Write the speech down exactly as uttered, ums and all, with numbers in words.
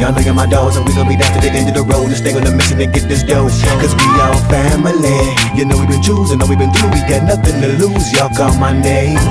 Y'all know you're my dogs, and we gon' be down to the end of the road and stay on the mission and get this dough. Cause we all family. You know we been choosing, know we been through, we got nothing to lose. Y'all call my name.